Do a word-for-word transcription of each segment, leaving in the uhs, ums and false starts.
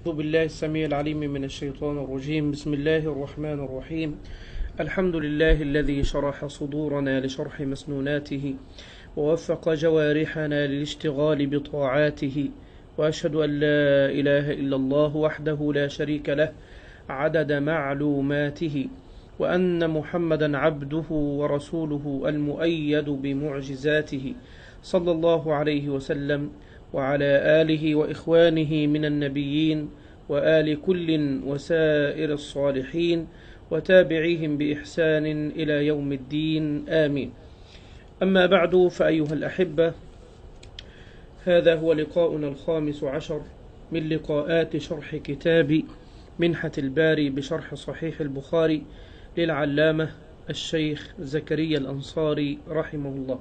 أعوذ بالله السميع العليم من الشيطان الرجيم. بسم الله الرحمن الرحيم. الحمد لله الذي شرح صدورنا لشرح مسنوناته ووفق جوارحنا للاشتغال بطاعاته، وأشهد أن لا إله إلا الله وحده لا شريك له عدد معلوماته، وأن محمدا عبده ورسوله المؤيد بمعجزاته، صلى الله عليه وسلم وعلى آله وإخوانه من النبيين وآل كل وسائر الصالحين وتابعيهم بإحسان إلى يوم الدين، آمين. أما بعد، فأيها الأحبة، هذا هو لقاؤنا الخامس عشر من لقاءات شرح كتاب منحة الباري بشرح صحيح البخاري للعلامة الشيخ زكريا الأنصاري رحمه الله.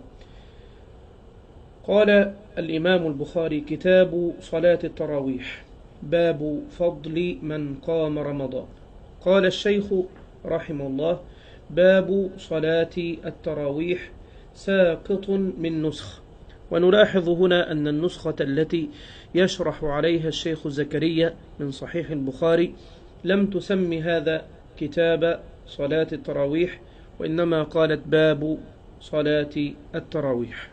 قال الإمام البخاري: كتاب صلاة التراويح، باب فضل من قام رمضان. قال الشيخ رحمه الله: باب صلاة التراويح ساقط من نسخ. ونلاحظ هنا أن النسخة التي يشرح عليها الشيخ زكريا من صحيح البخاري لم تسمي هذا كتاب صلاة التراويح، وإنما قالت باب صلاة التراويح.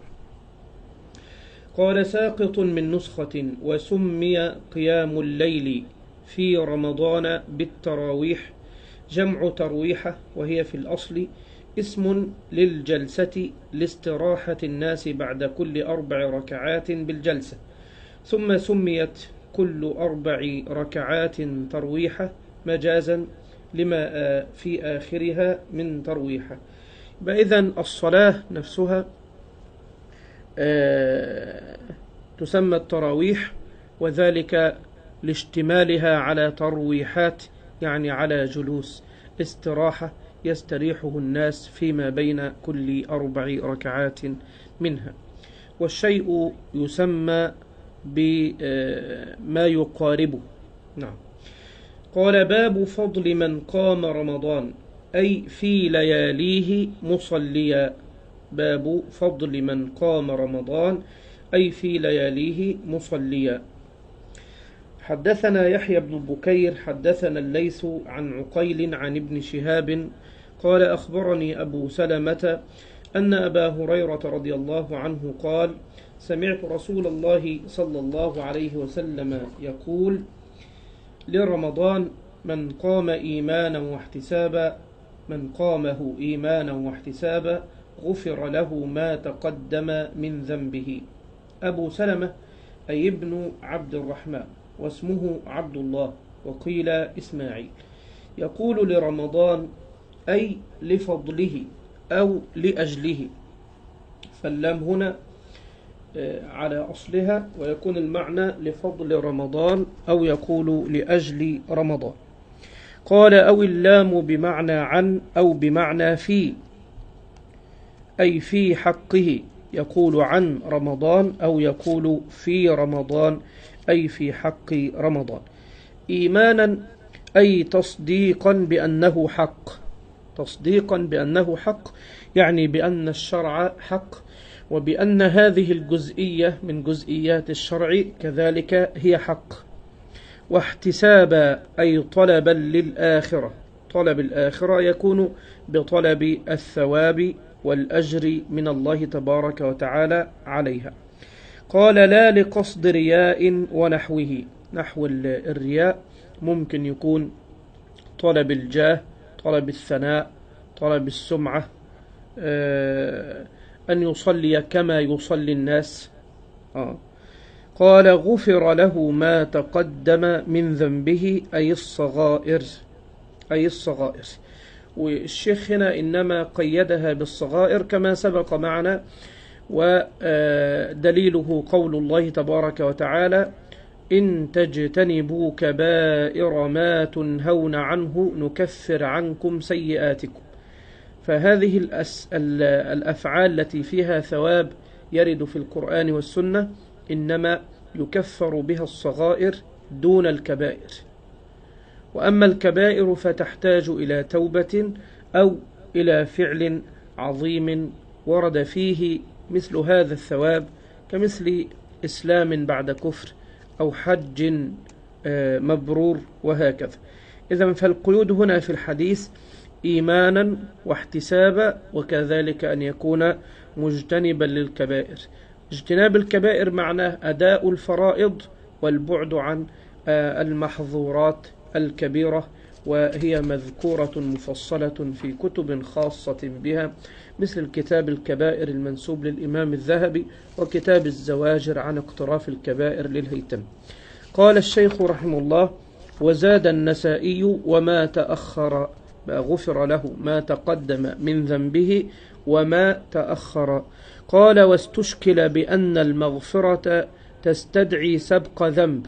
قال: ساقط من نسخة، وسمي قيام الليل في رمضان بالتراويح، جمع ترويحة، وهي في الأصل اسم للجلسة لاستراحة الناس بعد كل أربع ركعات بالجلسة، ثم سميت كل أربع ركعات ترويحة مجازا لما في آخرها من ترويحة. إذن الصلاة نفسها تسمى التراويح، وذلك لاشتمالها على ترويحات، يعني على جلوس استراحة يستريحه الناس فيما بين كل أربع ركعات منها. والشيء يسمى بما يقاربه. نعم. قال: باب فضل من قام رمضان، أي في لياليه مصليا. باب فضل من قام رمضان أي في لياليه مصليا. حدثنا يحيى بن بكير حدثنا الليث عن عقيل عن ابن شهاب قال: أخبرني أبو سلمة أن أبا هريرة رضي الله عنه قال: سمعت رسول الله صلى الله عليه وسلم يقول: لرمضان من قام إيمانا واحتسابا من قامه إيمانا واحتسابا غفر له ما تقدم من ذنبه. أبو سلمة أي ابن عبد الرحمن، واسمه عبد الله، وقيل إسماعيل. يقول لرمضان أي لفضله أو لأجله، فاللام هنا على أصلها، ويكون المعنى لفضل رمضان أو يقول لأجل رمضان. قال: أو اللام بمعنى عن أو بمعنى في، أي في حقه، يقول عن رمضان أو يقول في رمضان أي في حق رمضان. إيمانا أي تصديقا بأنه حق، تصديقا بأنه حق، يعني بأن الشرع حق، وبأن هذه الجزئية من جزئيات الشرع كذلك هي حق. واحتسابا أي طلبا للآخرة، طلب الآخرة يكون بطلب الثواب والأجر من الله تبارك وتعالى عليها. قال: لا لقصد رياء ونحوه. نحو الرياء ممكن يكون طلب الجاه، طلب الثناء، طلب السمعة، أن يصلي كما يصلي الناس. آه. قال: غفر له ما تقدم من ذنبه أي الصغائر، أي الصغائر. والشيخ هنا إنما قيدها بالصغائر كما سبق معنا، ودليله قول الله تبارك وتعالى: إن تجتنبوا كبائر ما تنهون عنه نكفر عنكم سيئاتكم. فهذه الأفعال التي فيها ثواب يرد في القرآن والسنة إنما يكفر بها الصغائر دون الكبائر، وأما الكبائر فتحتاج إلى توبة أو إلى فعل عظيم ورد فيه مثل هذا الثواب، كمثل إسلام بعد كفر، أو حج مبرور وهكذا. إذن فالقيود هنا في الحديث إيمانا واحتسابا، وكذلك أن يكون مجتنبا للكبائر. اجتناب الكبائر معناه أداء الفرائض والبعد عن المحظورات الكبيرة، وهي مذكورة مفصلة في كتب خاصة بها، مثل كتاب الكبائر المنسوب للإمام الذهبي، وكتاب الزواجر عن اقتراف الكبائر للهيثمي. قال الشيخ رحمه الله: وزاد النسائي: وما تأخر، غفر له ما تقدم من ذنبه وما تأخر. قال: واستشكل بأن المغفرة تستدعي سبق ذنب،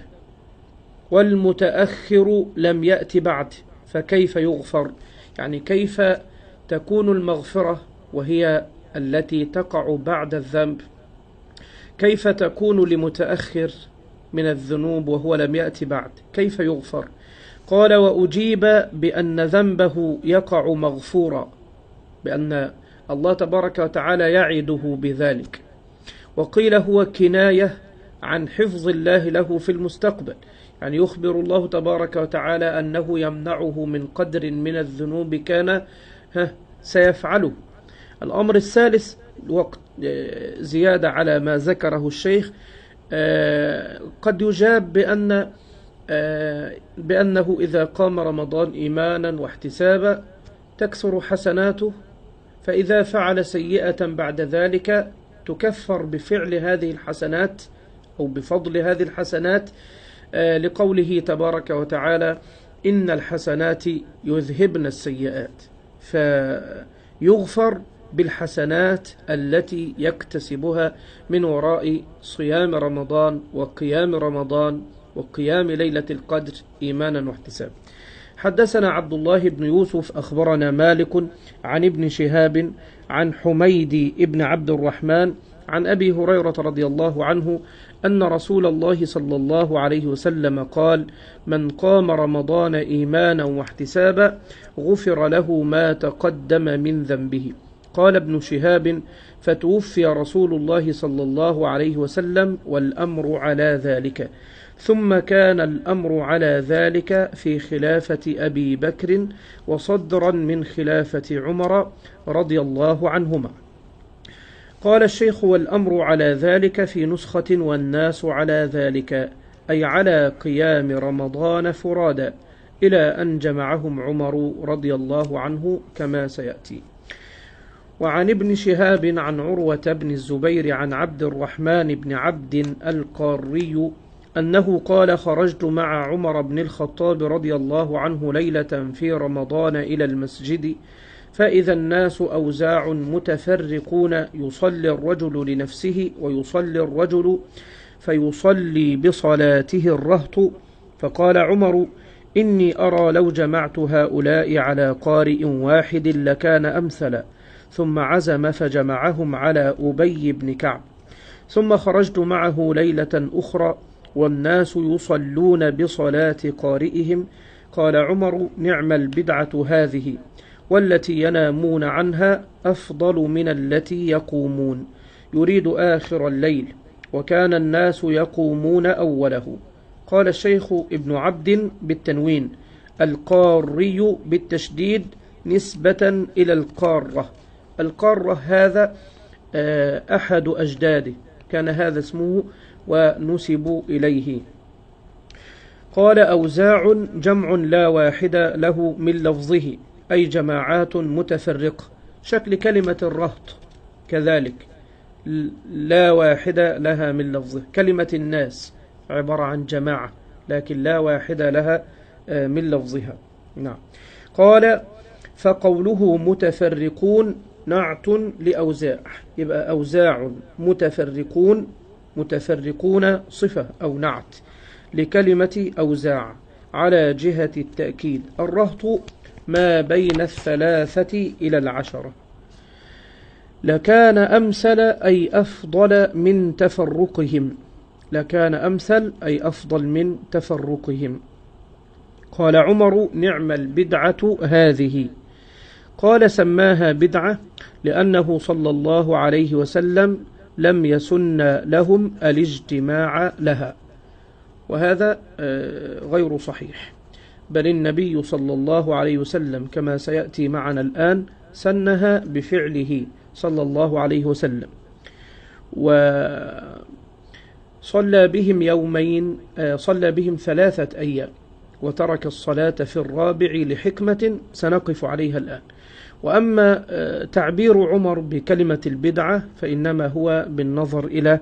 والمتأخر لم يأت بعد، فكيف يغفر؟ يعني كيف تكون المغفرة وهي التي تقع بعد الذنب، كيف تكون لمتأخر من الذنوب وهو لم يأت بعد؟ كيف يغفر؟ قال: وأجيب بأن ذنبه يقع مغفورا، بأن الله تبارك وتعالى يعده بذلك. وقيل هو كناية عن حفظ الله له في المستقبل، يعني يخبر الله تبارك وتعالى أنه يمنعه من قدر من الذنوب كان سيفعله. الأمر الثالث، وقت زيادة على ما ذكره الشيخ، قد يجاب بأن بأنه إذا قام رمضان إيمانا واحتسابا تكثر حسناته، فإذا فعل سيئة بعد ذلك تكفر بفعل هذه الحسنات أو بفضل هذه الحسنات، لقوله تبارك وتعالى: إن الحسنات يذهبن السيئات، فيغفر بالحسنات التي يكتسبها من وراء صيام رمضان وقيام رمضان وقيام ليلة القدر إيمانا واحتسابا. حدثنا عبد الله بن يوسف أخبرنا مالك عن ابن شهاب عن حميد ابن عبد الرحمن عن أبي هريرة رضي الله عنه أن رسول الله صلى الله عليه وسلم قال: من قام رمضان إيمانا واحتسابا غفر له ما تقدم من ذنبه. قال ابن شهاب: فتوفي رسول الله صلى الله عليه وسلم والأمر على ذلك، ثم كان الأمر على ذلك في خلافة أبي بكر وصدرا من خلافة عمر رضي الله عنهما. قال الشيخ: والأمر على ذلك في نسخة والناس على ذلك، أي على قيام رمضان فرادا، إلى أن جمعهم عمر رضي الله عنه كما سيأتي. وعن ابن شهاب عن عروة بن الزبير عن عبد الرحمن بن عبد القاري أنه قال: خرجت مع عمر بن الخطاب رضي الله عنه ليلة في رمضان إلى المسجد، فإذا الناس أوزاع متفرقون، يصلي الرجل لنفسه ويصلي الرجل فيصلي بصلاته الرهط. فقال عمر: إني أرى لو جمعت هؤلاء على قارئ واحد لكان أمثلا. ثم عزم فجمعهم على أبي بن كعب. ثم خرجت معه ليلة أخرى والناس يصلون بصلاة قارئهم. قال عمر: نعم البدعة هذه، والتي ينامون عنها أفضل من التي يقومون. يريد آخر الليل، وكان الناس يقومون أوله. قال الشيخ ابن عبد بالتنوين، القاري بالتشديد نسبة إلى القارة. القارة هذا أحد أجداده، كان هذا اسمه ونسبوا إليه. قال: أوزاع جمع لا واحد له من لفظه، أي جماعات متفرقة، شكل كلمة الرهط كذلك لا واحد لها من لفظه. كلمة الناس عبارة عن جماعة لكن لا واحد لها من لفظها. نعم. قال: فقوله متفرقون نعت لأوزاع، يبقى أوزاع متفرقون، متفرقون صفة أو نعت لكلمة أوزاع على جهة التأكيد. الرهط ما بين الثلاثة إلى العشرة. لكان أمثل أي أفضل من تفرقهم، لكان أمثل أي أفضل من تفرقهم. قال عمر: نعم البدعة هذه. قال: سماها بدعة لأنه صلى الله عليه وسلم لم يسن لهم الاجتماع لها. وهذا غير صحيح، بل النبي صلى الله عليه وسلم كما سيأتي معنا الآن سنها بفعله صلى الله عليه وسلم. وصلى بهم يومين، صلى بهم ثلاثة أيام، وترك الصلاة في الرابع لحكمة سنقف عليها الآن. وأما تعبير عمر بكلمة البدعة فإنما هو بالنظر إلى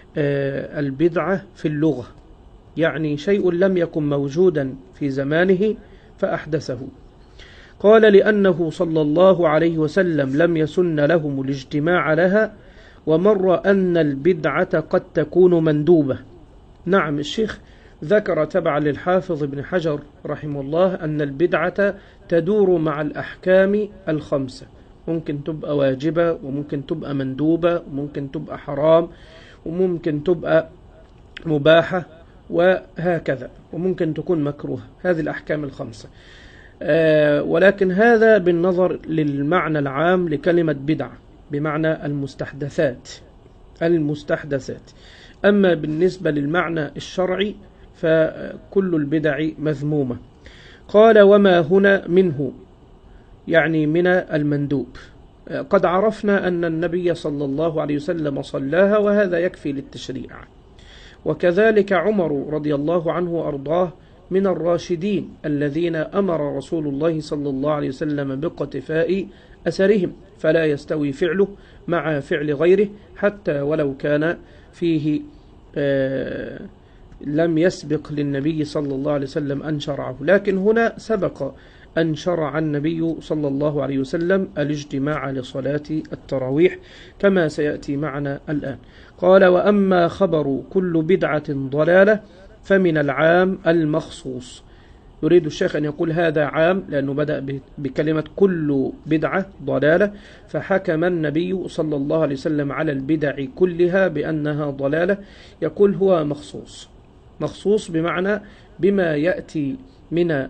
البدعة في اللغة، يعني شيء لم يكن موجودا في زمانه فأحدثه. قال لأنه صلى الله عليه وسلم لم يسن لهم الاجتماع لها، ومر أن البدعة قد تكون مندوبة. نعم، الشيخ ذكر تبع للحافظ ابن حجر رحمه الله أن البدعة تدور مع الأحكام الخمسة، ممكن تبقى واجبة، وممكن تبقى مندوبة، وممكن تبقى حرام، وممكن تبقى مباحة، وهكذا، وممكن تكون مكروه. هذه الأحكام الخمسة. آه ولكن هذا بالنظر للمعنى العام لكلمة بدعة، بمعنى المستحدثات المستحدثات أما بالنسبة للمعنى الشرعي فكل البدع مذمومة. قال وما هنا منه، يعني من المندوب. قد عرفنا أن النبي صلى الله عليه وسلم صلاها، وهذا يكفي للتشريع. وكذلك عمر رضي الله عنه وأرضاه من الراشدين الذين أمر رسول الله صلى الله عليه وسلم باقتفاء أثرهم، فلا يستوي فعله مع فعل غيره حتى ولو كان فيه آه لم يسبق للنبي صلى الله عليه وسلم أن شرعه. لكن هنا سبق أن شرع النبي صلى الله عليه وسلم الاجتماع لصلاة التراويح كما سيأتي معنا الآن. قال وأما خبر كل بدعة ضلالة فمن العام المخصوص. يريد الشيخ أن يقول هذا عام لأنه بدأ بكلمة كل بدعة ضلالة، فحكم النبي صلى الله عليه وسلم على البدع كلها بأنها ضلالة. يقول هو مخصوص، مخصوص بمعنى بما يأتي من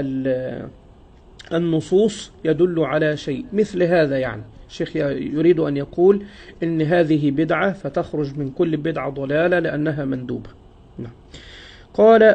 النصوص يدل على شيء مثل هذا. يعني الشيخ يريد أن يقول إن هذه بدعة فتخرج من كل بدعة ضلالة لأنها مندوبة. نعم. قال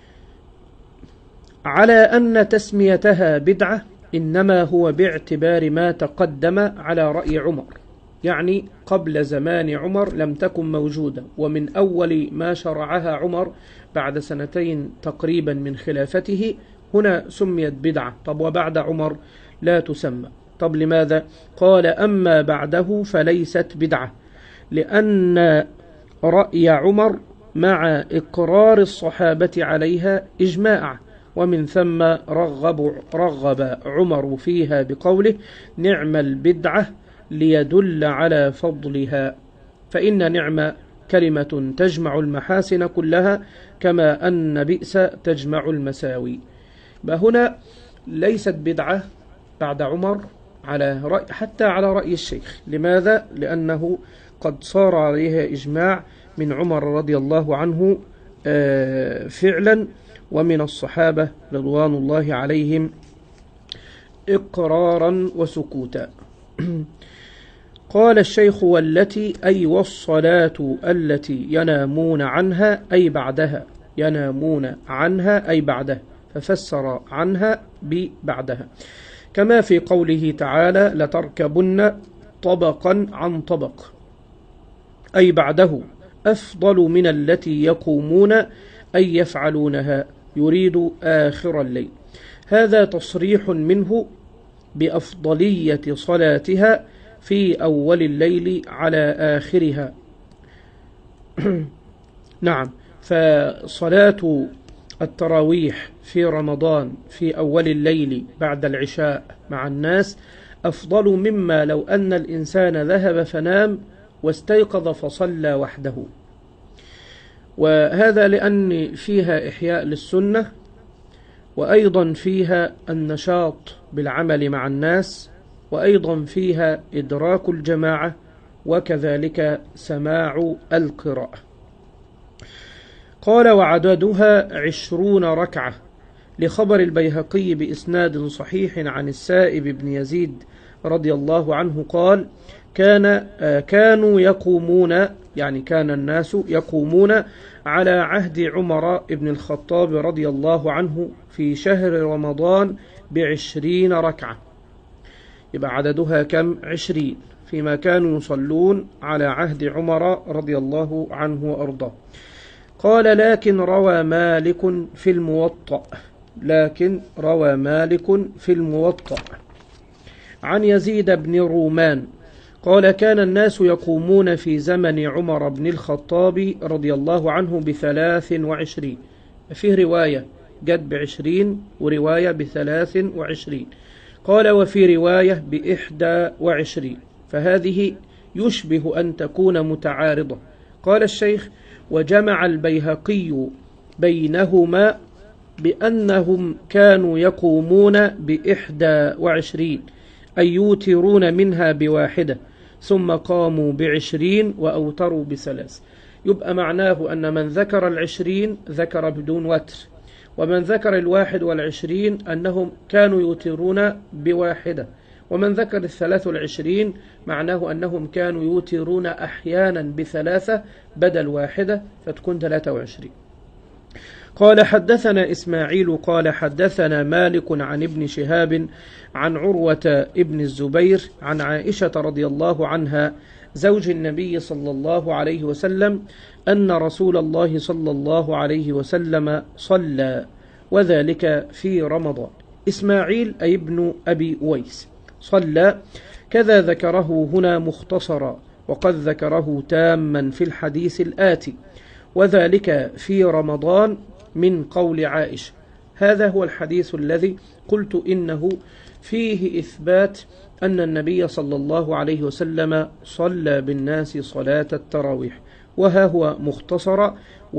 على أن تسميتها بدعة إنما هو باعتبار ما تقدم على رأي عمر، يعني قبل زمان عمر لم تكن موجودة، ومن أول ما شرعها عمر بعد سنتين تقريبا من خلافته هنا سميت بدعة. طب وبعد عمر لا تسمى. طب لماذا؟ قال أما بعده فليست بدعة، لأن رأي عمر مع إقرار الصحابة عليها إجماع، ومن ثم رغب, رغب عمر فيها بقوله نعم البدعة ليدل على فضلها، فإن نعم كلمة تجمع المحاسن كلها كما أن بئس تجمع المساوي. فهنا ليست بدعة بعد عمر على رأي حتى على رأي الشيخ. لماذا؟ لأنه قد صار عليها إجماع من عمر رضي الله عنه فعلا، ومن الصحابة رضوان الله عليهم إقرارا وسكوتا. قال الشيخ والتي أي والصلاة التي ينامون عنها أي بعدها، ينامون عنها أي بعدها، ففسر عنها ببعدها، كما في قوله تعالى لتركبن طبقا عن طبق أي بعده، أفضل من التي يقومون أي يفعلونها، يريد آخر الليل. هذا تصريح منه بأفضلية صلاتها في أول الليل على آخرها. نعم، فصلاة التراويح في رمضان في أول الليل بعد العشاء مع الناس أفضل مما لو أن الإنسان ذهب فنام واستيقظ فصلى وحده. وهذا لأن فيها إحياء للسنة، وأيضا فيها النشاط بالعمل مع الناس، وأيضا فيها إدراك الجماعة، وكذلك سماع القراءة. قال وعددها عشرون ركعة، لخبر البيهقي بإسناد صحيح عن السائب بن يزيد رضي الله عنه قال كان كانوا يقومون يعني كان الناس يقومون على عهد عمر بن الخطاب رضي الله عنه في شهر رمضان بعشرين ركعة، يبقى عددها كم؟ عشرين، فيما كانوا يصلون على عهد عمر رضي الله عنه وأرضاه. قال لكن روى مالك في الموطأ لكن روى مالك في الموطأ عن يزيد بن رومان قال كان الناس يقومون في زمن عمر بن الخطاب رضي الله عنه بثلاث وعشرين، فيه رواية جد بعشرين ورواية بثلاث وعشرين، قال وفي رواية بإحدى وعشرين، فهذه يشبه أن تكون متعارضة. قال الشيخ وجمع البيهقي بينهما بأنهم كانوا يقومون بإحدى وعشرين أي يوترون منها بواحدة، ثم قاموا بعشرين وأوتروا بثلاث. يبقى معناه أن من ذكر العشرين ذكر بدون وتر، ومن ذكر الواحد والعشرين أنهم كانوا يوترون بواحدة، ومن ذكر الثلاث والعشرين معناه أنهم كانوا يوترون أحيانا بثلاثة بدل واحدة فتكون ثلاثة وعشرين. قال حدثنا إسماعيل قال حدثنا مالك عن ابن شهاب عن عروة ابن الزبير عن عائشة رضي الله عنها زوج النبي صلى الله عليه وسلم أن رسول الله صلى الله عليه وسلم صلى، وذلك في رمضان. إسماعيل أي ابن أبي أويس صلى كذا ذكره هنا مختصرا، وقد ذكره تاما في الحديث الآتي، وذلك في رمضان من قول عائشة. هذا هو الحديث الذي قلت إنه فيه إثبات أن النبي صلى الله عليه وسلم صلى بالناس صلاة التراويح، وها هو مختصر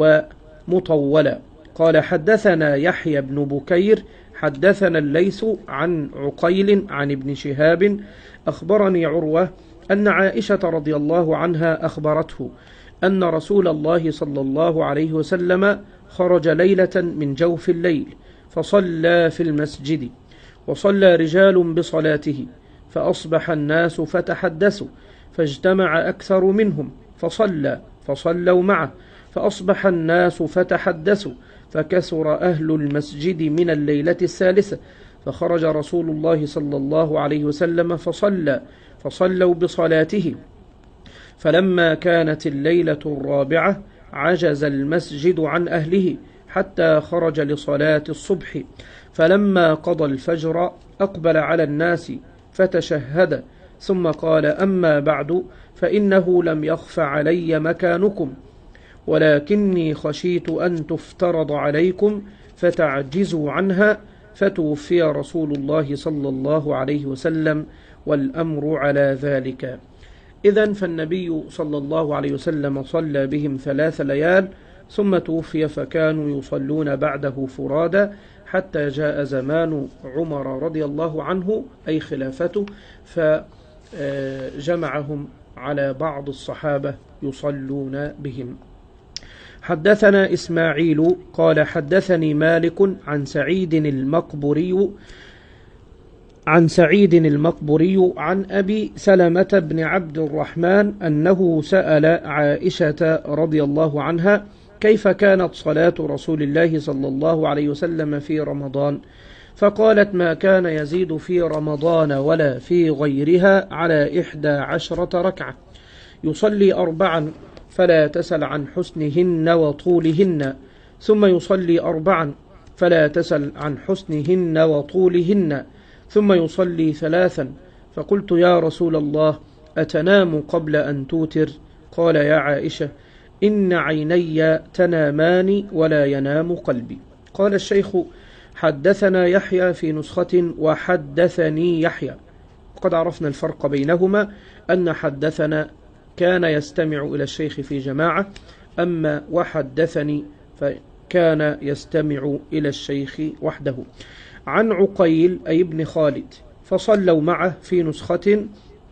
ومطولا. قال حدثنا يحيى بن بكير حدثنا الليث عن عقيل عن ابن شهاب أخبرني عروة أن عائشة رضي الله عنها أخبرته أن رسول الله صلى الله عليه وسلم خرج ليلة من جوف الليل فصلى في المسجد، وصلى رجال بصلاته، فأصبح الناس فتحدثوا، فاجتمع أكثر منهم فصلى فصلوا معه، فأصبح الناس فتحدثوا، فكثر أهل المسجد من الليلة الثالثة، فخرج رسول الله صلى الله عليه وسلم فصلى فصلوا بصلاته، فلما كانت الليلة الرابعة عجز المسجد عن أهله حتى خرج لصلاة الصبح، فلما قضى الفجر أقبل على الناس فتشهد، ثم قال أما بعد فإنه لم يخف علي مكانكم، ولكني خشيت أن تفترض عليكم فتعجزوا عنها، فتوفي رسول الله صلى الله عليه وسلم والأمر على ذلك. إذن فالنبي صلى الله عليه وسلم صلى بهم ثلاث ليال ثم توفي، فكانوا يصلون بعده فرادا حتى جاء زمان عمر رضي الله عنه أي خلافته، فجمعهم على بعض الصحابة يصلون بهم. حدثنا إسماعيل قال حدثني مالك عن سعيد المقبري عن سعيد المقبري عن أبي سلمة بن عبد الرحمن أنه سأل عائشة رضي الله عنها كيف كانت صلاة رسول الله صلى الله عليه وسلم في رمضان، فقالت ما كان يزيد في رمضان ولا في غيرها على إحدى عشرة ركعة، يصلي أربعا فلا تسل عن حسنهن وطولهن، ثم يصلي أربعا فلا تسل عن حسنهن وطولهن، ثم يصلي ثلاثا. فقلت يا رسول الله أتنام قبل أن توتر؟ قال يا عائشة إن عيني تنامان ولا ينام قلبي. قال الشيخ حدثنا يحيى في نسخة وحدثني يحيى، وقد عرفنا الفرق بينهما، أن حدثنا كان يستمع إلى الشيخ في جماعة، أما وحدثني فكان يستمع إلى الشيخ وحده. عن عقيل أي ابن خالد فصلوا معه في نسخة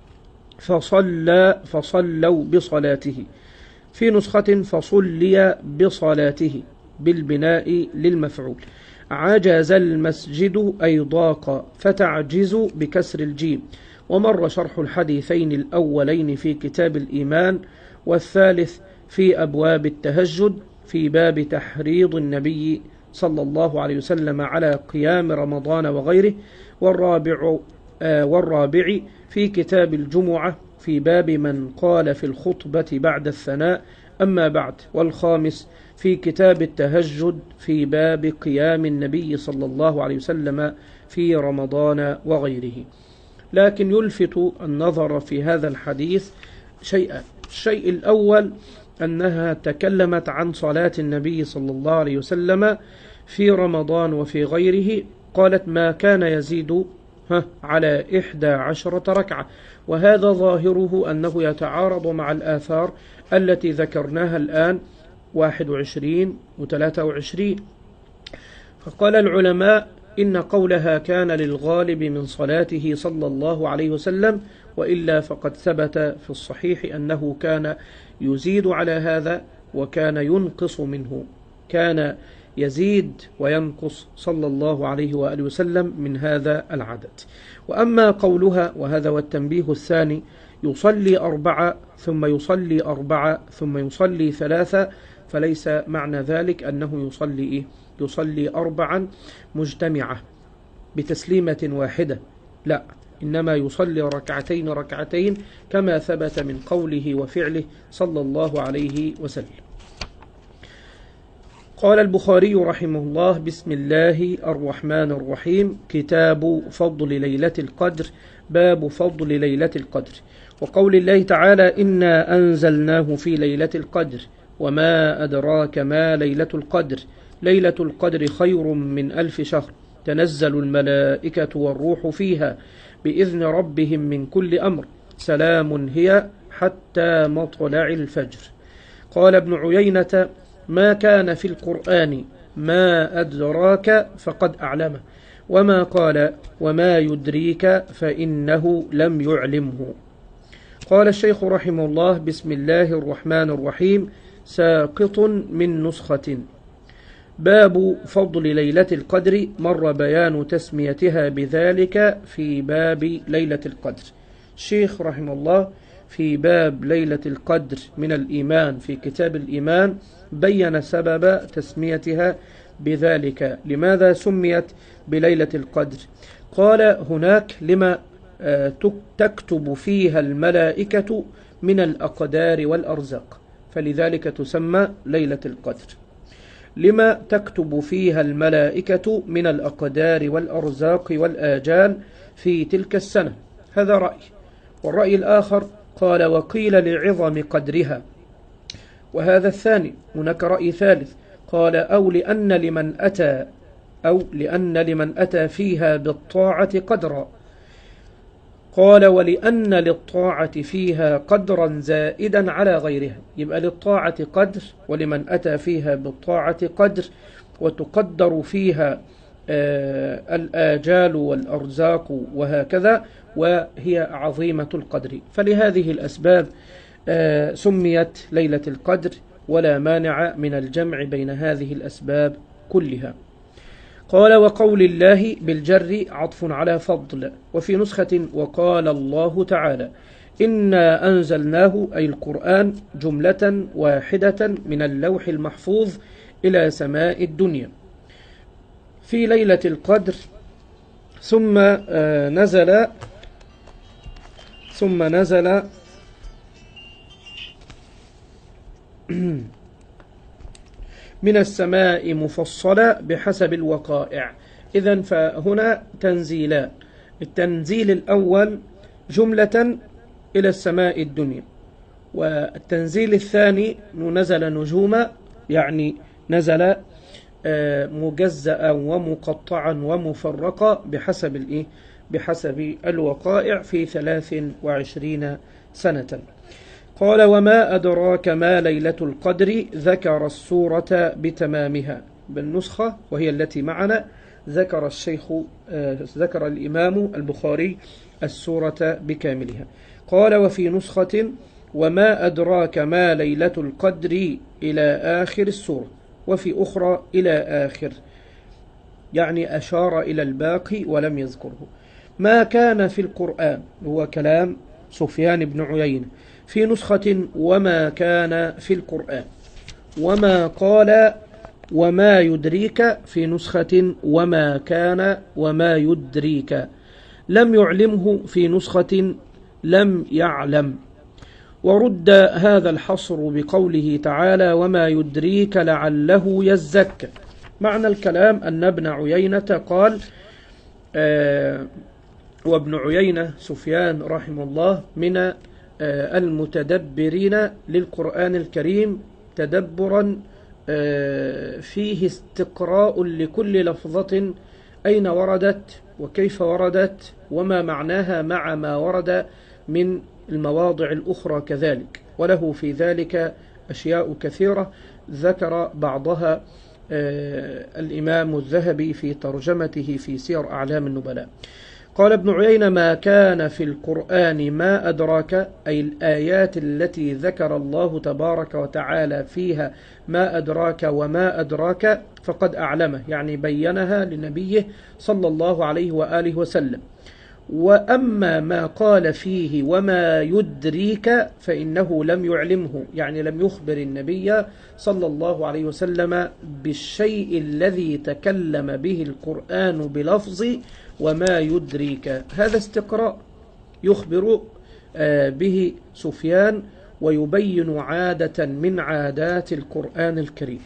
فصلى فصلوا بصلاته، في نسخة فصلي بصلاته بالبناء للمفعول. عجز المسجد أي ضاق، فتعجز بكسر الجيم. ومر شرح الحديثين الأولين في كتاب الإيمان، والثالث في أبواب التهجد في باب تحريض النبي صلى الله عليه وسلم على قيام رمضان وغيره. والرابع, آه والرابع في كتاب الجمعة في باب من قال في الخطبة بعد الثناء أما بعد. والخامس في كتاب التهجد في باب قيام النبي صلى الله عليه وسلم في رمضان وغيره. لكن يلفت النظر في هذا الحديث شيئا. الشيء الأول أنها تكلمت عن صلاة النبي صلى الله عليه وسلم في رمضان وفي غيره، قالت ما كان يزيد على إحدى عشرة ركعة، وهذا ظاهره أنه يتعارض مع الآثار التي ذكرناها الآن واحد وعشرين وثلاثة وعشرين. فقال العلماء إن قولها كان للغالب من صلاته صلى الله عليه وسلم، وإلا فقد ثبت في الصحيح أنه كان يزيد على هذا وكان ينقص منه، كان يزيد وينقص صلى الله عليه وآله وسلم من هذا العدد. وأما قولها، وهذا والتنبيه الثاني، يصلي أربعة ثم يصلي أربعة ثم يصلي ثلاثة، فليس معنى ذلك أنه يصلي إيه؟ يصلي أربعا مجتمعة بتسليمة واحدة، لا، إنما يصلي ركعتين ركعتين كما ثبت من قوله وفعله صلى الله عليه وسلم. قال البخاري رحمه الله: بسم الله الرحمن الرحيم. كتاب فضل ليلة القدر. باب فضل ليلة القدر. وقول الله تعالى: إنا أنزلناه في ليلة القدر وما أدراك ما ليلة القدر ليلة القدر خير من ألف شهر تنزل الملائكة والروح فيها بإذن ربهم من كل أمر سلام هي حتى مطلع الفجر. قال ابن عيينة: ما كان في القرآن ما أدراك فقد أعلمه، وما قال وما يدريك فإنه لم يعلمه. قال الشيخ رحمه الله: بسم الله الرحمن الرحيم. ساقط من نسخة. باب فضل ليلة القدر. مر بيان تسميتها بذلك في باب ليلة القدر. الشيخ رحمه الله في باب ليلة القدر من الإيمان في كتاب الإيمان بين سبب تسميتها بذلك، لماذا سميت بليلة القدر. قال: هناك لما تكتب فيها الملائكة من الأقدار والأرزاق، فلذلك تسمى ليلة القدر. لما تكتب فيها الملائكة من الأقدار والأرزاق والآجال في تلك السنة، هذا رأي. والرأي الآخر قال: وقيل لعظم قدرها، وهذا الثاني. هناك رأي ثالث قال: أو لأن لمن أتى أو لأن لمن أتى فيها بالطاعة قدرا. قال: ولأن للطاعة فيها قدرا زائدا على غيرها، يبقى للطاعة قدر ولمن أتى فيها بالطاعة قدر، وتقدر فيها آه الآجال والأرزاق وهكذا، وهي عظيمة القدر. فلهذه الأسباب آه سميت ليلة القدر، ولا مانع من الجمع بين هذه الأسباب كلها. قال: وقول الله بالجر عطف على فضل. وفي نسخة: وقال الله تعالى: إنا أنزلناه، أي القرآن، جملة واحدة من اللوح المحفوظ إلى سماء الدنيا في ليلة القدر، ثم نزل ثم نزل من السماء مفصلة بحسب الوقائع. إذن فهنا تنزيلان: التنزيل الأول جملة إلى السماء الدنيا، والتنزيل الثاني نزل نجوما، يعني نزل مجزأ ومقطعا ومفرقا بحسب الإيه؟ بحسب الوقائع في ثلاث وعشرين سنة. قال: وما أدراك ما ليلة القدر. ذكر السورة بتمامها. بالنسخة وهي التي معنا ذكر الشيخ ذكر الإمام البخاري السورة بكاملها. قال: وفي نسخة: وما أدراك ما ليلة القدر إلى آخر السورة، وفي أخرى إلى آخر، يعني أشار إلى الباقي ولم يذكره. ما كان في القرآن هو كلام سفيان بن عيينة. في نسخة وما كان في القرآن، وما قال وما يدريك في نسخة وما كان وما يدريك، لم يعلمه في نسخة لم يعلم. ورد هذا الحصر بقوله تعالى وما يدريك لعله يزكى. معنى الكلام أن ابن عيينة قال آه وابن عيينة سفيان رحمه الله من آه المتدبرين للقرآن الكريم تدبرا آه فيه استقراء لكل لفظة أين وردت وكيف وردت وما معناها مع ما ورد من المواضع الأخرى كذلك، وله في ذلك أشياء كثيرة ذكر بعضها آه الإمام الذهبي في ترجمته في سير أعلام النبلاء. قال ابن عيينة ما كان في القرآن ما أدراك، أي الآيات التي ذكر الله تبارك وتعالى فيها ما أدراك وما أدراك فقد أعلمه، يعني بينها لنبيه صلى الله عليه وآله وسلم. وأما ما قال فيه وما يدريك فإنه لم يعلمه، يعني لم يخبر النبي صلى الله عليه وسلم بالشيء الذي تكلم به القرآن بلفظ وما يدريك. هذا استقراء يخبر به سفيان ويبين عادة من عادات القرآن الكريم.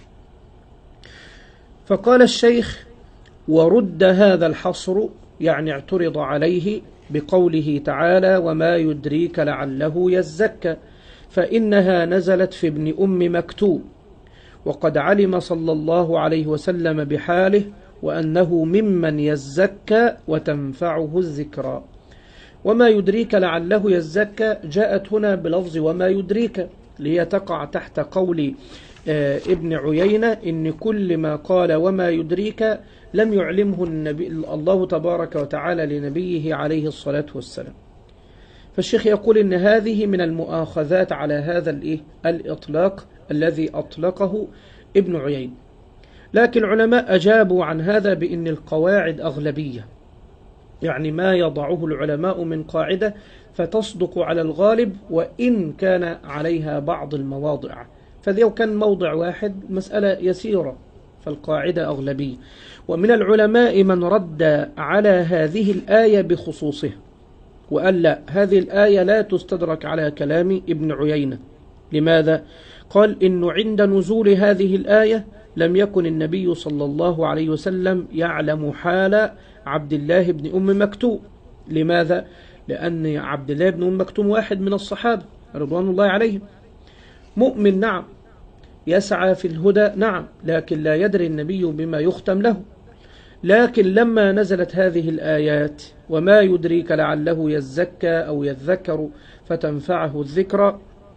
فقال الشيخ ورد هذا الحصر، يعني اعترض عليه بقوله تعالى وما يدريك لعله يزكى، فإنها نزلت في ابن أم مكتوم، وقد علم صلى الله عليه وسلم بحاله وأنه ممن يزكى وتنفعه الذكرى. وما يدريك لعله يزكى جاءت هنا بلفظ وما يدريك ليتقع تحت قول ابن عيينة إن كل ما قال وما يدريك لم يعلمه النبي الله تبارك وتعالى لنبيه عليه الصلاة والسلام. فالشيخ يقول إن هذه من المؤاخذات على هذا الإيه؟ الإطلاق الذي أطلقه ابن عيينة. لكن العلماء أجابوا عن هذا بأن القواعد أغلبية، يعني ما يضعه العلماء من قاعدة فتصدق على الغالب وإن كان عليها بعض المواضع، فلو كان موضع واحد مسألة يسيرة فالقاعدة أغلبية. ومن العلماء من رد على هذه الآية بخصوصها وقال لا، هذه الآية لا تستدرك على كلام ابن عيينة. لماذا؟ قال إنه عند نزول هذه الآية لم يكن النبي صلى الله عليه وسلم يعلم حال عبد الله بن أم مكتوم. لماذا؟ لأن عبد الله بن أم مكتوم واحد من الصحابة رضوان الله عليهم، مؤمن نعم، يسعى في الهدى نعم، لكن لا يدري النبي بما يختم له. لكن لما نزلت هذه الآيات وما يدريك لعله يزكى أو يذكر فتنفعه الذكرى،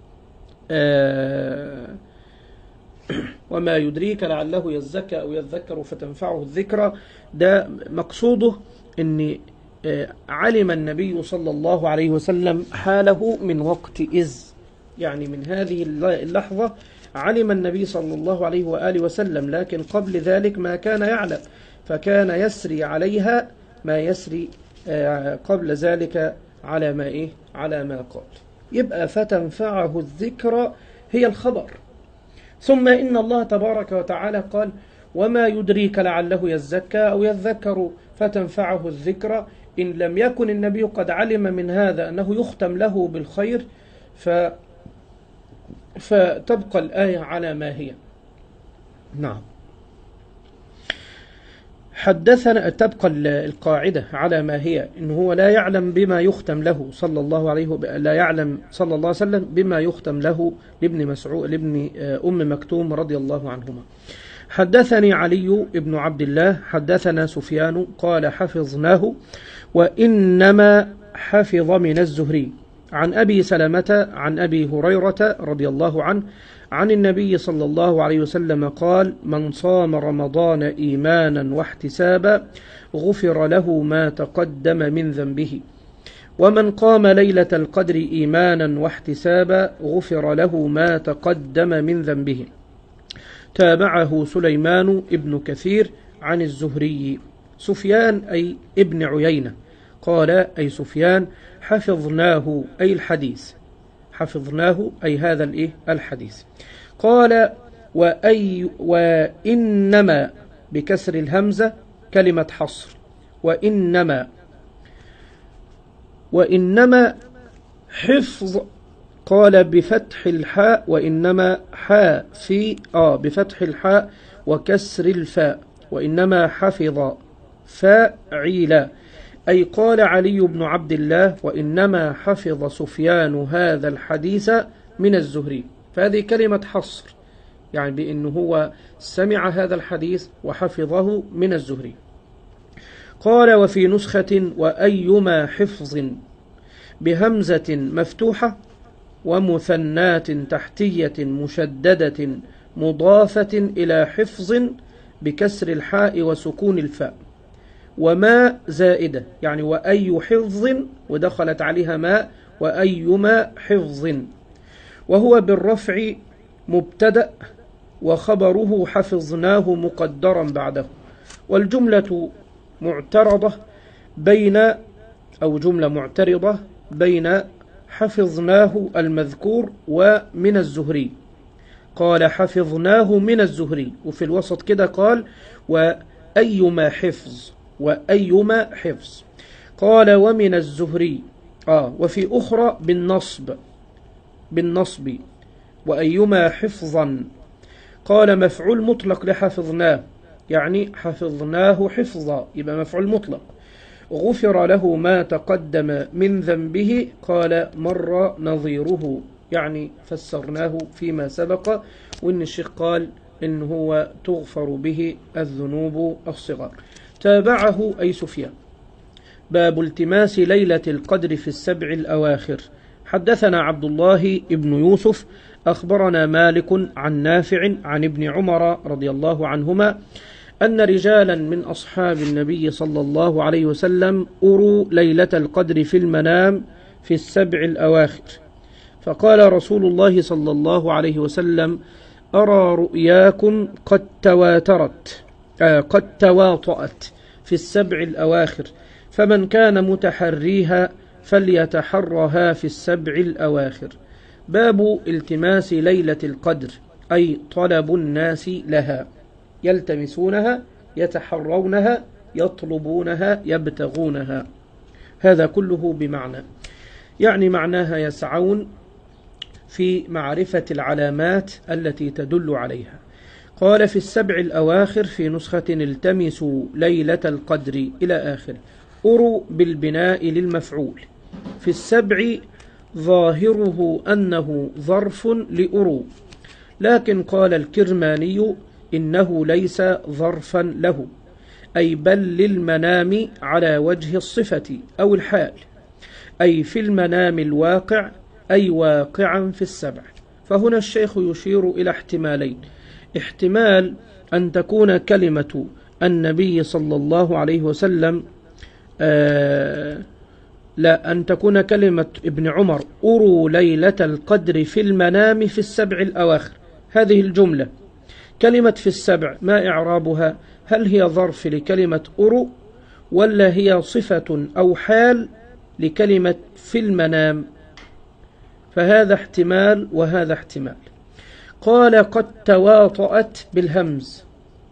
آه وما يدريك لعله يزكى أو يذكر فتنفعه الذكرى، ده مقصوده أن علم النبي صلى الله عليه وسلم حاله من وقت إذ، يعني من هذه اللحظة علم النبي صلى الله عليه وآله وسلم، لكن قبل ذلك ما كان يعلم، فكان يسري عليها ما يسري قبل ذلك على ما إيه؟ على ما قال. يبقى فتنفعه الذكرى هي الخبر. ثم إن الله تبارك وتعالى قال وما يدريك لعله يزكى أو يذكر فتنفعه الذكرى. إن لم يكن النبي قد علم من هذا أنه يختم له بالخير ف فتبقى الآية على ما هي. نعم، حدثنا تبقى القاعدة على ما هي، إنه هو لا يعلم بما يختم له صلى الله عليه لا يعلم صلى الله عليه وسلم بما يختم له لابن مسعود لابن أم مكتوم رضي الله عنهما. حدثني علي بن عبد الله حدثنا سفيان قال حفظناه وإنما حفظ من الزهري عن أبي سلمة عن أبي هريرة رضي الله عنه عن النبي صلى الله عليه وسلم قال من صام رمضان إيمانا واحتسابا غفر له ما تقدم من ذنبه، ومن قام ليلة القدر إيمانا واحتسابا غفر له ما تقدم من ذنبه. تابعه سليمان ابن كثير عن الزهري. سفيان أي ابن عيينة قال أي سفيان حفظناه أي الحديث، حفظناه أي هذا الإيه الحديث. قال وأي وإنما بكسر الهمزة كلمة حصر، وإنما وإنما حفظ. قال بفتح الحاء، وإنما حاء في آه بفتح الحاء وكسر الفاء، وإنما حفظ فاعيلا، أي قال علي بن عبد الله وإنما حفظ سفيان هذا الحديث من الزهري. فهذه كلمة حصر، يعني بأنه هو سمع هذا الحديث وحفظه من الزهري. قال وفي نسخة وأيما حفظ بهمزة مفتوحة ومثنات تحتية مشددة مضافة إلى حفظ بكسر الحاء وسكون الفاء، وما زائدة، يعني وأي حفظ ودخلت عليها ماء، وأيما حفظ، وهو بالرفع مبتدأ وخبره حفظناه مقدرا بعده. والجملة معترضة بين أو جملة معترضة بين حفظناه المذكور ومن الزهري. قال حفظناه من الزهري، وفي الوسط كده قال وأيما حفظ، وأيما حفظ. قال ومن الزهري آه وفي أخرى بالنصب بالنصب وأيما حفظا. قال مفعول مطلق لحفظناه، يعني حفظناه حفظا، يبقى مفعول مطلق. غفر له ما تقدم من ذنبه، قال مر نظيره، يعني فسرناه فيما سبق، وإن الشيخ قال إن هو تغفر به الذنوب الصغار. تابعه أي سفيان. باب التماس ليلة القدر في السبع الأواخر. حدثنا عبد الله ابن يوسف أخبرنا مالك عن نافع عن ابن عمر رضي الله عنهما أن رجالا من أصحاب النبي صلى الله عليه وسلم أروا ليلة القدر في المنام في السبع الأواخر، فقال رسول الله صلى الله عليه وسلم أرى رؤياكم قد تواترت آه قد تواطأت في السبع الأواخر، فمن كان متحريها فليتحرها في السبع الأواخر. باب التماس ليلة القدر، أي طلب الناس لها، يلتمسونها، يتحرونها، يطلبونها، يبتغونها. هذا كله بمعنى، يعني معناها يسعون في معرفة العلامات التي تدل عليها. قال في السبع الأواخر في نسخة التمسوا ليلة القدر إلى آخر. أروا بالبناء للمفعول. في السبع ظاهره أنه ظرف لأروا، لكن قال الكرماني إنه ليس ظرفا له، أي بل للمنام على وجه الصفة أو الحال، أي في المنام الواقع، أي واقعا في السبع. فهنا الشيخ يشير إلى احتمالين: احتمال أن تكون كلمة النبي صلى الله عليه وسلم آه لا أن تكون كلمة ابن عمر أروا ليلة القدر في المنام في السبع الأواخر، هذه الجملة كلمة في السبع ما إعرابها؟ هل هي ظرف لكلمة أروا، ولا هي صفة أو حال لكلمة في المنام؟ فهذا احتمال وهذا احتمال. قال قد تواطأت بالهمز،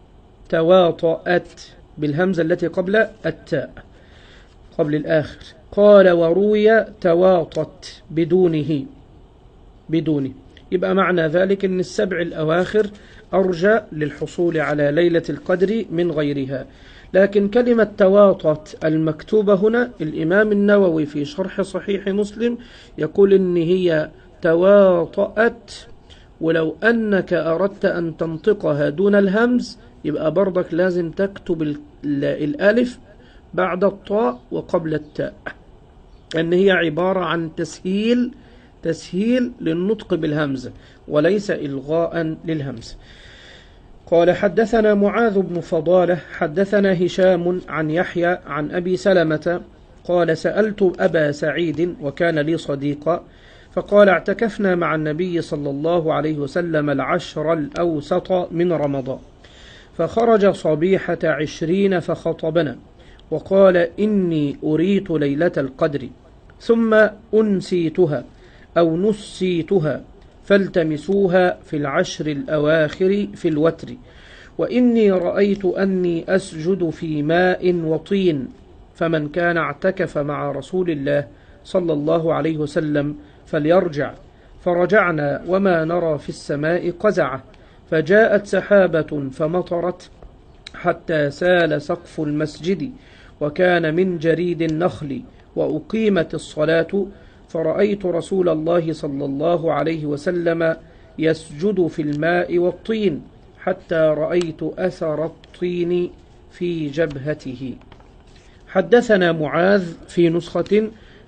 تواطأت بالهمزة التي قبل التاء قبل الآخر. قال وروي تواطت بدونه بدونه يبقى معنى ذلك أن السبع الأواخر أرجى للحصول على ليلة القدر من غيرها. لكن كلمة تواطت المكتوبة هنا، الإمام النووي في شرح صحيح مسلم يقول إن هي تواطأت، ولو أنك أردت أن تنطقها دون الهمز يبقى برضك لازم تكتب الألف بعد الطاء وقبل التاء، أن هي عبارة عن تسهيل تسهيل للنطق بالهمزة وليس إلغاء للهمزة. قال حدثنا معاذ بن فضالة حدثنا هشام عن يحيى عن أبي سلمة قال سألت أبا سعيد وكان لي صديقا، فقال اعتكفنا مع النبي صلى الله عليه وسلم العشر الأوسط من رمضان، فخرج صبيحة عشرين فخطبنا وقال إني أريت ليلة القدر ثم أنسيتها، أو نسيتها فالتمسوها في العشر الأواخر في الوتر. وإني رأيت أني أسجد في ماء وطين، فمن كان اعتكف مع رسول الله صلى الله عليه وسلم فليرجع. فرجعنا وما نرى في السماء قزعة، فجاءت سحابة فمطرت حتى سال سقف المسجد، وكان من جريد النخل، وأقيمت الصلاة، فرأيت رسول الله صلى الله عليه وسلم يسجد في الماء والطين حتى رأيت أثر الطين في جبهته. حدثنا معاذ في نسخة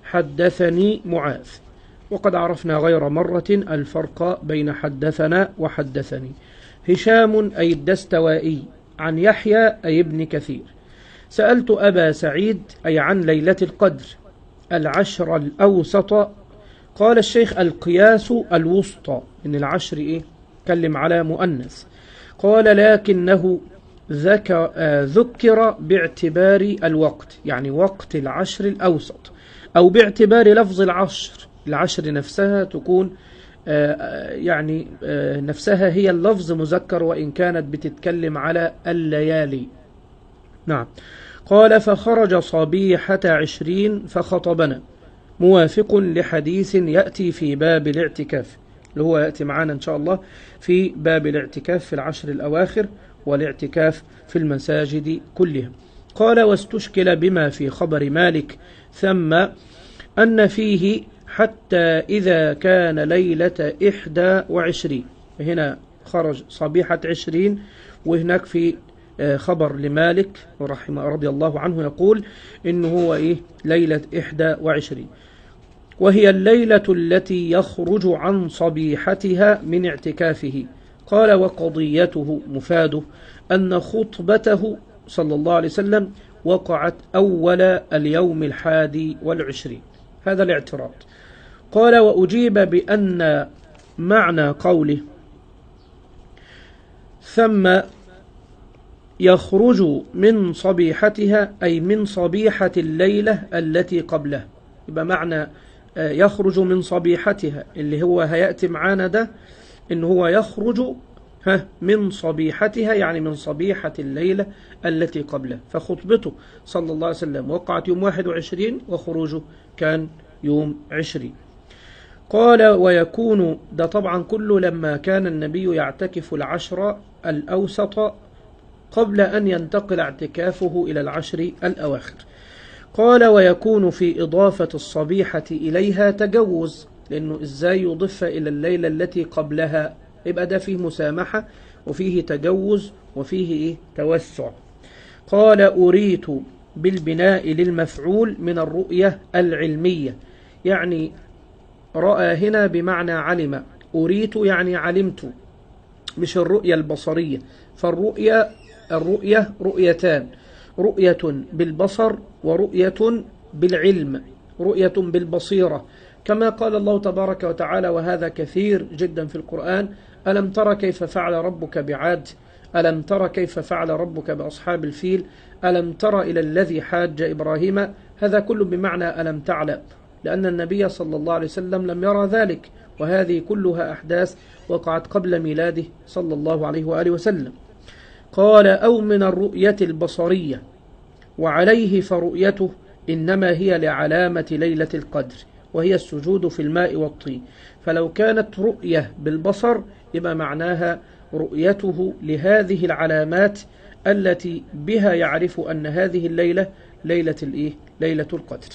حدثني معاذ، وقد عرفنا غير مرة الفرق بين حدثنا وحدثني. هشام أي الدستوائي عن يحيى أي ابن كثير. سألت أبا سعيد أي عن ليلة القدر العشر الأوسط. قال الشيخ القياس الوسطى، إن العشر إيه؟ كلم على مؤنث. قال لكنه ذكر, آه ذكر باعتبار الوقت، يعني وقت العشر الأوسط، أو باعتبار لفظ العشر. العشر نفسها تكون آه يعني آه نفسها هي اللفظ مذكر، وإن كانت بتتكلم على الليالي. نعم. قال فخرج صبيحة عشرين فخطبنا، موافق لحديث يأتي في باب الاعتكاف، اللي هو يأتي معنا إن شاء الله في باب الاعتكاف في العشر الأواخر والاعتكاف في المساجد كلها. قال واستشكل بما في خبر مالك ثم أن فيه حتى إذا كان ليلة إحدى وعشرين. هنا خرج صبيحة عشرين، وهناك في خبر لمالك رحمه رضي الله عنه يقول إنه هو إيه ليلة إحدى وعشرين، وهي الليلة التي يخرج عن صبيحتها من اعتكافه. قال وقضيته مفاده أن خطبته صلى الله عليه وسلم وقعت أول اليوم الحادي والعشرين. هذا الاعتراض. قال وأجيب بأن معنى قوله ثم يخرج من صبيحتها أي من صبيحة الليلة التي قبلها. يبقى معنى يخرج من صبيحتها اللي هو هيأتي معانا ده إن هو يخرج من صبيحتها، يعني من صبيحة الليلة التي قبلها. فخطبته صلى الله عليه وسلم وقعت يوم واحد وعشرين، وخروجه كان يوم عشرين. قال ويكون ده طبعا كله لما كان النبي يعتكف العشر الأوسط قبل أن ينتقل اعتكافه إلى العشر الأواخر. قال ويكون في إضافة الصبيحة إليها تجوز، لأنه إزاي يضيف إلى الليلة التي قبلها؟ يبقى ده فيه مسامحة وفيه تجوز وفيه إيه؟ توسع. قال أريت بالبناء للمفعول من الرؤية العلمية، يعني رأى هنا بمعنى علم، أريت يعني علمت، مش الرؤية البصرية. فالرؤية الرؤية رؤيتان، رؤية بالبصر ورؤية بالعلم، رؤية بالبصيرة، كما قال الله تبارك وتعالى، وهذا كثير جدا في القرآن: ألم تر كيف فعل ربك بعاد، ألم تر كيف فعل ربك بأصحاب الفيل، ألم تر إلى الذي حاج إبراهيم. هذا كله بمعنى ألم تعلم، لأن النبي صلى الله عليه وسلم لم يرى ذلك، وهذه كلها أحداث وقعت قبل ميلاده صلى الله عليه وآله وسلم. قال أو من الرؤية البصرية، وعليه فرؤيته إنما هي لعلامة ليلة القدر، وهي السجود في الماء والطين. فلو كانت رؤية بالبصر يبقى معناها رؤيته لهذه العلامات التي بها يعرف أن هذه الليلة ليلة الإيه؟ ليلة القدر.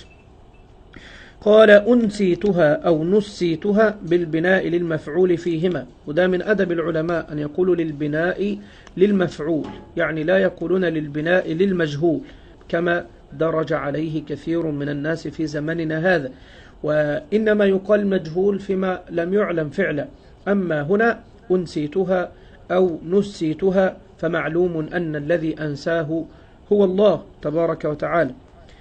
قال أنسيتها أو نسيتها بالبناء للمفعول فيهما، وده من أدب العلماء أن يقولوا للبناء للمفعول، يعني لا يقولون للبناء للمجهول كما درج عليه كثير من الناس في زمننا هذا، وإنما يقال مجهول فيما لم يعلم فعلا. أما هنا أنسيتها أو نسيتها فمعلوم أن الذي أنساه هو الله تبارك وتعالى.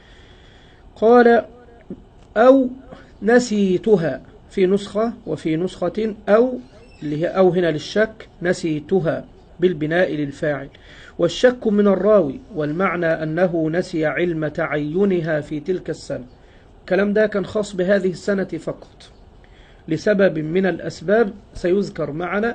قال أو نسيتها في نسخة، وفي نسخة أو اللي هي أو هنا للشك، نسيتها بالبناء للفاعل، والشك من الراوي، والمعنى أنه نسي علم تعينها في تلك السنة. الكلام ده كان خاص بهذه السنة فقط، لسبب من الأسباب سيذكر معنا،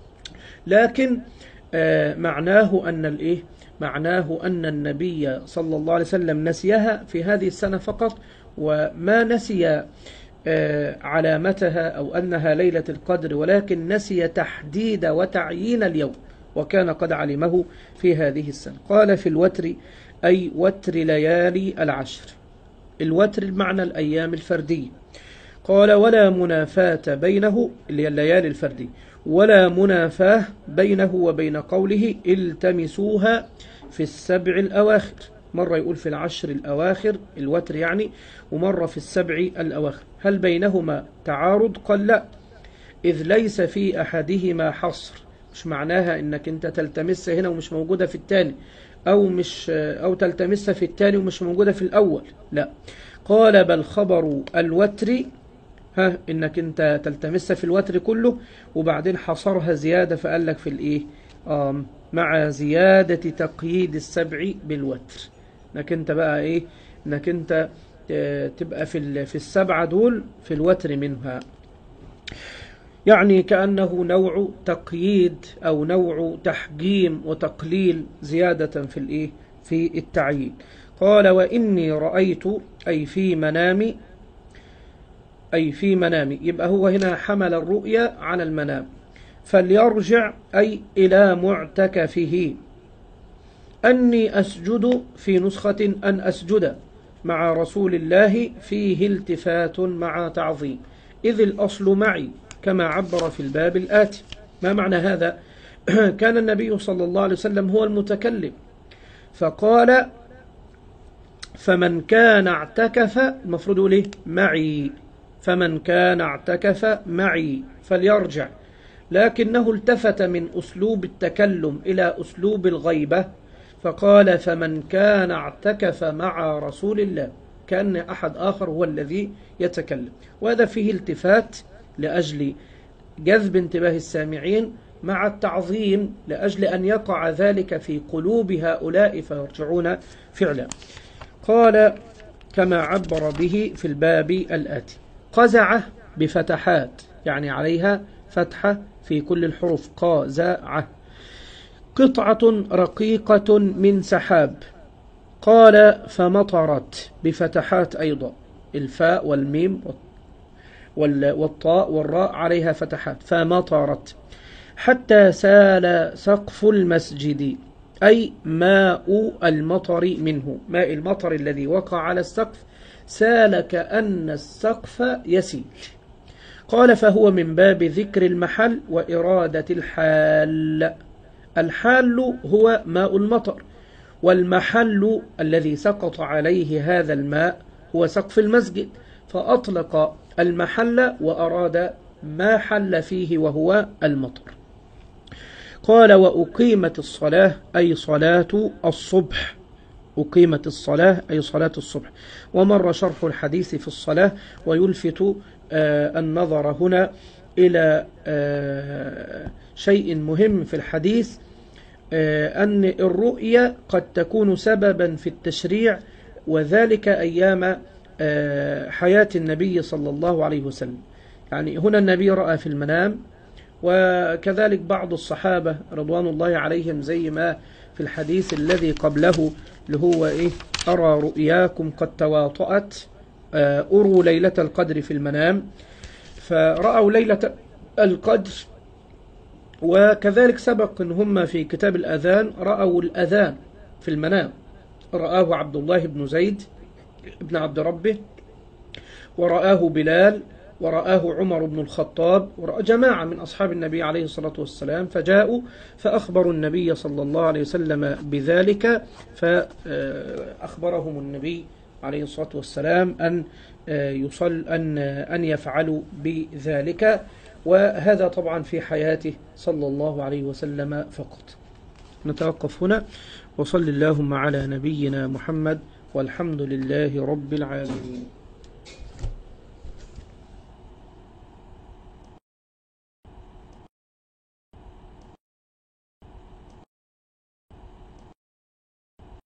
لكن آه معناه أن الإيه معناه أن النبي صلى الله عليه وسلم نسيها في هذه السنة فقط، وما نسي آه علامتها أو أنها ليلة القدر، ولكن نسي تحديد وتعيين اليوم، وكان قد علمه في هذه السنة. قال في الوتر أي وتر ليالي العشر. الوتر المعنى الأيام الفردية. قال ولا منافاة بينه، اللي هي الليالي الفردية، ولا منافاة بينه وبين قوله التمسوها في السبع الأواخر. مرة يقول في العشر الأواخر الوتر يعني، ومرة في السبع الأواخر. هل بينهما تعارض؟ قال لا، إذ ليس في أحدهما حصر. مش معناها إنك أنت تلتمس هنا ومش موجودة في الثاني، أو مش أو تلتمسها في الثاني ومش موجودة في الأول، لا. قال بل خبر الوتر، ها إنك أنت تلتمسها في الوتر كله، وبعدين حصرها زيادة فقال لك في الإيه آم مع زيادة تقييد السبع بالوتر، إنك أنت بقى إيه إنك أنت تبقى في في السبعة دول في الوتر منها، يعني كأنه نوع تقييد أو نوع تحجيم وتقليل زيادة في الإيه في التعيين. قال وإني رأيت أي في منامي، أي في منامي، يبقى هو هنا حمل الرؤيا على المنام. فليرجع أي إلى معتكفه. أني أسجد في نسخة أن أسجد مع رسول الله فيه التفات مع تعظيم، إذ الأصل معي كما عبر في الباب الآتي. ما معنى هذا؟ كان النبي صلى الله عليه وسلم هو المتكلم، فقال فمن كان اعتكف، المفروض يقول معي، فمن كان اعتكف معي فليرجع، لكنه التفت من أسلوب التكلم إلى أسلوب الغيبة، فقال فمن كان اعتكف مع رسول الله، كأن أحد آخر هو الذي يتكلم. وهذا فيه التفات لأجل جذب انتباه السامعين مع التعظيم لأجل أن يقع ذلك في قلوب هؤلاء فيرجعون فعلا. قال كما عبر به في الباب الآتي. قزعة بفتحات، يعني عليها فتحة في كل الحروف، قزعة. قطعة رقيقة من سحاب. قال فمطرت بفتحات أيضا، الفاء والميم والطاء والراء عليها فتحات، فمطرت. حتى سال سقف المسجد، أي ماء المطر منه، ماء المطر الذي وقع على السقف سال كأن السقف يسيل. قال فهو من باب ذكر المحل وإرادة الحال. الحال هو ماء المطر، والمحل الذي سقط عليه هذا الماء هو سقف المسجد، فأطلق المحل وأراد ما حل فيه وهو المطر. قال وأقيمت الصلاة أي صلاة الصبح، أقيمت الصلاة أي صلاة الصبح. ومر شرح الحديث في الصلاة، ويلفت آه النظر هنا إلى آه شيء مهم في الحديث، آه أن الرؤية قد تكون سببا في التشريع، وذلك أيام آه حياة النبي صلى الله عليه وسلم. يعني هنا النبي رأى في المنام، وكذلك بعض الصحابة رضوان الله عليهم، زي ما في الحديث الذي قبله اللي هو إيه أرى رؤياكم قد تواطأت، أروا ليلة القدر في المنام، فرأوا ليلة القدر. وكذلك سبق أن هم في كتاب الأذان رأوا الأذان في المنام، رآه عبد الله بن زيد بن عبد ربه، ورآه بلال، ورآه عمر بن الخطاب، ورأى جماعة من أصحاب النبي عليه الصلاة والسلام، فجاءوا فأخبروا النبي صلى الله عليه وسلم بذلك، فأخبرهم النبي عليه الصلاة والسلام أن يصل أن أن يفعلوا بذلك، وهذا طبعا في حياته صلى الله عليه وسلم فقط. نتوقف هنا، وصل اللهم على نبينا محمد، والحمد لله رب العالمين.